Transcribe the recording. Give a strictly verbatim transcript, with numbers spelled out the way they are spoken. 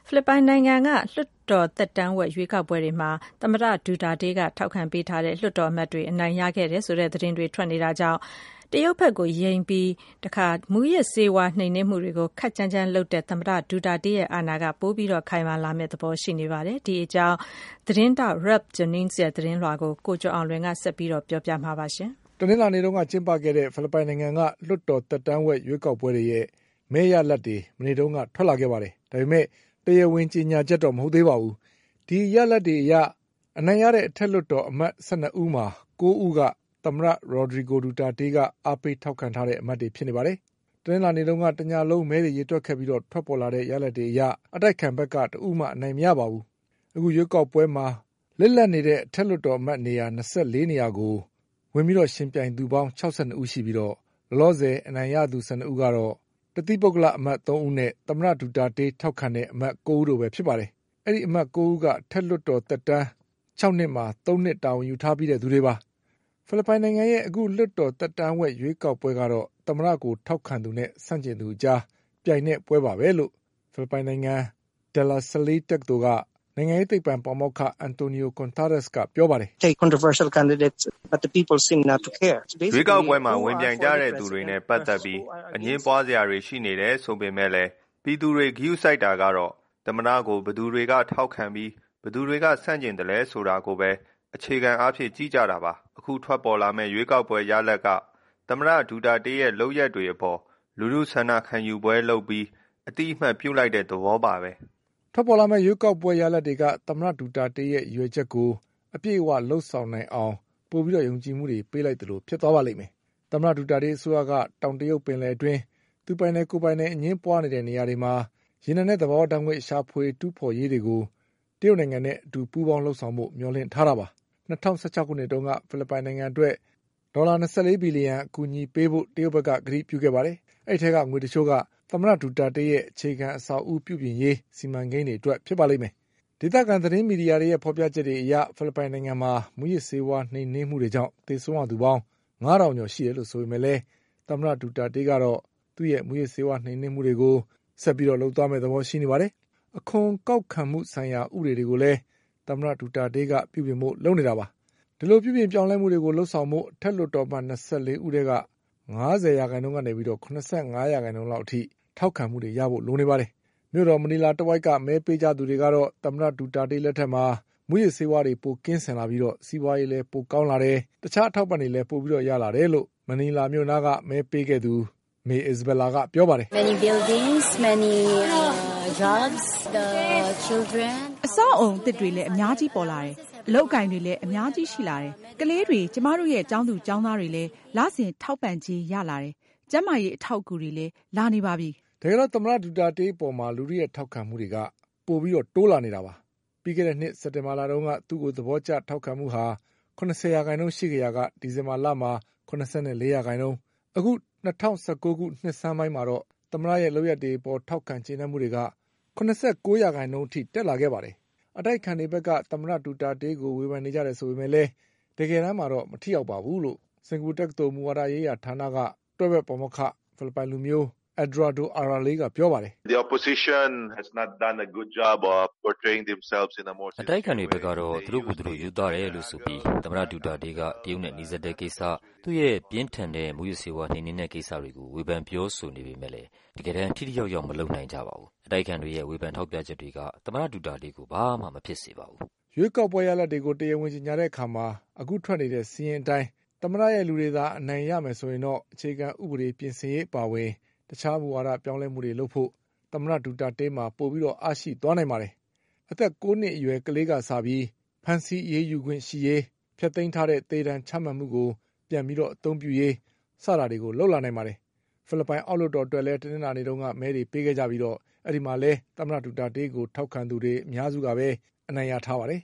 ဖိလစ်ပိုင်နိုင်ငံကလွှတ်တော်သက်တမ်းဝက်ရွေးကောက်ပွဲတွေမှာသမ္မတဒူတာတေးကထောက်ခံပေးထားတဲ့လွှတ်တော်အမတ်တွေအနိုင်ရခဲ့တယ်ဆိုတဲ့သတင်းတွေထွက်နေတာကြောင့်တရုတ်ဘက်ကိုယိမ်းပြီးတခါမူရစ်ဆေးဝါးနှိမ်နင်းမှုတွေကိုခက်ကြမ်းကြမ်းလုပ်တဲ့သမ္မတဒူတာတေးရဲ့အာဏာကပိုပြီးတော့ခိုင်မာလာမယ့်သဘောရှိနေပါတယ်။ဒီအကြောင်းသတင်းတောက် Ralph Jennings ရဲ့သတင်းလွှာကိုကိုကျော်အောင်လွင်ကဆက်ပြီးတော့ပြောပြမှာပါရှင်။တနင်္လာနေ့တုန်းကကျင်းပခဲ့တဲ့ဖိလစ်ပိုင်နိုင်ငံကလွှတ်တော်သက်တမ်းဝက်ရွေးကောက်ပွဲတွေရဲ့မဲရလဒ်တွေမနေ့တုန်းကထွက်လာခဲ့ပါတယ်။ဒါပေမဲ့တရားဝင်ကြေညာချက်တော့မဟုတ်သေးပါဘူး။ဒီရလဒ်တွေအရအနိုင်ရတဲ့အထက်လွှတ်တော်အမတ်၁၂ဦးမှာ၉ဦးကသမ္မတရိုဒရီဂိုဒူတာတေးကအားပေးထောက်ခံထားတဲ့အမတ်တွေဖြစ်နေပါတယ်။တနင်္လာနေ့တုန်းကတညလုံးမဲတွေရေတွက်ခဲ့ပြီးတော့ထွက်ပေါ်လာတဲ့ရလဒ်တွေအရအတိုက်ခံဘက်ကတဦးမှအနိုင်မရပါဘူး။အခုရွေးကောက်ပွဲမှာလစ်လပ်နေတဲ့အထက်လွှတ်တော်အမတ်နေရာ၂၄နေရာကိုဝင်ပြီးတော့ရှင်ပြိုင်သူပေါင်း၆၂ဦးရှိပြီးတော့လောလောဆယ်အနိုင်ရသူ၁၂ဦးကတော့တတိပုဂ္ဂလအမတ်၃ဦးနဲ့သမ္မတဒူတာတေးထောက်ခံတဲ့အမတ်၉ဦးတို့ပဲဖြစ်ပါတယ်။အဲ့ဒီအမတ်၉ဦးကထက်လွှတ်တော်သက်တမ်း၆နှစ်မှာ၃နှစ်တာဝန်ယူထားပြီးတဲ့သူတွေပါ။ဖိလစ်ပိုင်နိုင်ငံရဲ့အခုလွှတ်တော်သက်တမ်းဝက်ရွေးကောက်ပွဲကတော့သမ္မတကိုထောက်ခံသူနဲ့ဆန့်ကျင်သူအကြားပြိုင်တဲ့ပွဲပါပဲလို့ဖိလစ်ပိုင်နိုင်ငံ De La Salle တက္ကသိုလ်ကနိုင်ငံရေးသိပ္ပံပါမောက္ခ Antonio Contreras ကပြောပါတယ်။ controversial candidates but the people seem not to care ရွေးကောက်ပွဲမှာဝင်ပြိုင်ကြတဲ့သူတွေနဲ့ပတ်သက်ပြီးအငြင်းပွားစရာတွေရှိနေတယ်ဆိုပေမဲ့လည်းပြည်သူတွေဂရုစိုက်တာကတော့သမ္မတကိုဘယ်သူတွေကထောက်ခံပြီးဘယ်သူတွေကဆန့်ကျင်တယ်လဲဆိုတာကိုပဲအခြေခံအားဖြင့်ကြီးကြတာပါအခုထွက်ပေါ်လာမဲ့ရွေးကောက်ပွဲရလဒ်ကသမ္မတဒူတာတေးရဲ့လုပ်ရက်တွေအပေါ်လူလူဆန္ဒခံယူပွဲလုပ်ပြီးအတိအမှတ်ပြုလိုက်တဲ့သဘောပါပဲထွက်ပေါ်လာမဲ့ရွေးကောက်ပွဲရလဒ်တွေကသမ္မတဒူတာတေးရဲ့ရွေချက်ကိုအပြည့်အဝလှုပ်ဆောင်နိုင်အောင်ပို့ပြီးတော့ယုံကြည်မှုတွေပေးလိုက်တယ်လို့ဖြစ်သွားပါလိမ့်မယ်သမ္မတဒူတာတေးအစိုးရကတောင်တရုတ်ပင်လယ်အတွင်းသူပိုင်နယ်ကိုပိုင်နယ်အငင်းပွားနေတဲ့နေရာတွေမှာရေနံနဲ့သဘာဝဓာတ်ငွေ့ရှာဖွေတူးဖော်ရေးတွေကိုတရုတ်နိုင်ငံနဲ့အတူပူးပေါင်းလှုပ်ဆောင်ဖို့မျှော်လင့်ထားတာပါ၂၀၁၆ခုနှစ်တုန်းကဖိလစ်ပိုင်နိုင်ငံအတွက်ဒေါ်လာ၂၄ဘီလီယံအကူအညီပေးဖို့တရုတ်ဘက်ကကတိပြုခဲ့ပါတယ်အဲ့ထဲကငွေတချို့ကသမ္မတဒူတာတေးရဲ့အခြေခံအဆောက်အဦပြုပြင်ရေးစီမံကိန်းတွေအတွက်ဖြစ်ပါလိမ့်မယ်ဒေသခံသတင်းမီဒီယာတွေရဲ့ဖော်ပြချက်တွေအရဖိလစ်ပိုင်နိုင်ငံမှာမူရစ်ဆေးဝါးနှိမ်နင်းမှုတွေကြောင့်သေဆုံးရသူပေါင်းငါးထောင်ကျော်ရှိတယ်လို့ဆိုပေမဲ့လည်းသမ္မတဒူတာတေးကတော့သူ့ရဲ့မူရစ်ဆေးဝါးနှိမ်နင်းမှုတွေကိုဆက်ပြီးတော့လုပ်သွားမယ့်သဘောရှိနေပါတယ်အခွန်ကောက်ခံမှုဆိုင်ရာဥပဒေတွေကိုလည်းသမ္မတဒူတာတေးကပြုပြင်ဖို့လုပ်နေတာပါဒီလိုပြုပြင်ပြောင်းလဲမှုတွေကိုလှုပ်ဆောင်ဖို့အထက်လွှတ်တော်မှ၂၄ဦးတည်းက၅၀ရာခိုင်နှုန်းကနေပြီးတော့၇၅ရာခိုင်နှုန်းလောက်အထိထောက်ခံမှုတွေရဖို့လိုနေပါတယ်မြို့တော်မနီလာတဝိုက်ကမဲပေးကြသူတွေကတော့သမ္မတဒူတာတေးလက်ထက်မှာမူရစ်ဆေးဝါးတွေပိုကင်းစင်လာပြီးတော့စီးပွားရေးလည်းပိုကောင်းလာတယ်တခြားအထောက်ပံ့တွေလည်းပိုပြီးတော့ရလာတယ်လို့မနီလာမြို့နားကမဲပေးခဲ့သူမေအစ်ဘလာကပြောပါတယ် many buildings many uh, jobs the children အဆောက်အုံအသစ်တွေလည်းအများကြီးပေါ်လာတယ်အလုပ်အကိုင်တွေလည်းအများကြီးရှိလာတယ်ကလေးတွေကျမတို့ရဲ့ကျောင်းသူကျောင်းသားတွေလည်းလစဉ်ထောက်ပံ့ခြင်းရလာတယ်ကျန်းမာရေးအထောက်အကူတွေလည်းလာနေပါပြီတကယ်တော့သမ္မတဒူတာတေးပေါ်မှာလူတွေရဲ့ထောက်ခံမှုတွေကပိုပြီးတော့တိုးလာနေတာပါပြီးခဲ့တဲ့နှစ်စက်တင်ဘာလတုန်းကသူ့ကိုသဘောကျထောက်ခံမှုဟာ၇၀ရာခိုင်နှုန်းရှိခဲ့ရာကဒီဇင်ဘာလမှာ၇၄ရာခိုင်နှုန်းအခု၂၀၁၉ခုနှစ်ဆန်းပိုင်းမှာတော့သမ္မတရဲ့လုပ်ရက်တွေပေါ်ထောက်ခံကျေနပ်မှုတွေက၇၉ရာခိုင်နှုန်းအထိတက်လာခဲ့ပါတယ်အတိုက်ခံတွေဘက်ကသမ္မတဒူတာတေးကိုဝေဖန်နေကြတယ်ဆိုပေမဲ့လည်းတကယ်တမ်းမှာတော့မထိရောက်ပါဘူးလို့စင်ကာပူတက္ကသိုလ်မူဝါဒရေးရာဌာနကတွဲဘက်ပါမောက္ခဖိလစ်ပိုင်လူမျိုး Eduardo Arale ကပြောပါတယ် The opposition has not done a good job of portraying themselves in a more အတိုက်ခံတွေဘက်ကတော့သူတို့ကိုယ်သူတို့ယူသားတယ်လို့ဆိုပြီးသမ္မတဒူတာတေးကတရုတ်နဲ့နှီးစပ်တဲ့ကိစ္စသူ့ရဲ့ပြင်းထန်တဲ့မူရစ်ဆေးဝါးနှိမ်နင်းတဲ့ကိစ္စတွေကိုဝေဖန်ပြောဆိုနေပေမဲ့လည်းတကယ်တမ်းထိထိရောက်ရောက်မလုပ်နိုင်ကြပါဘူးအတိုက်ခံတွေရဲ့ဝေဖန်ထောက်ပြချက်တွေကသမ္မတဒူတာတေးကိုဘာမှမဖြစ်စေပါဘူးရွေးကောက်ပွဲရလဒ်တွေကိုတရားဝင်ကြေညာတဲ့အခါမှာအခုထွက်နေတဲ့စီးရင်အတိုင်းသမ္မတရဲ့လူတွေသာအနိုင်ရမယ်ဆိုရင်တော့အခြေခံဥပဒေပြင်ဆင်ရေးပါဝင်တခြားမူဝါဒပြောင်းလဲမှုတွေလုပ်ဖို့သမ္မတဒူတာတေးမှာပို့ပြီးတော့အားရှိသွားနိုင်ပါတယ်အသက်၉နှစ်အရွယ်ကလေးကစပြီးဖန်စီရေးယူခွင့်ရှိရေးဖျက်သိမ်းထားတဲ့သေဒဏ်ချမှတ်မှုကိုပြန်ပြီးတော့အသုံးပြုရေးစတာတွေကိုလှုပ်လာနိုင်ပါတယ်ဖိလစ်ပိုင်အောက်လွှတ်တော်အတွက်လည်းတနင်္လာနေ့တုန်းကမဲတွေပေးခဲ့ကြပြီးတော့အဲ့ဒီမှာလဲသမ္မတဒူတာတေးကိုထောက်ခံသူတွေအများစုကပဲအနိုင်ရထားပါတယ်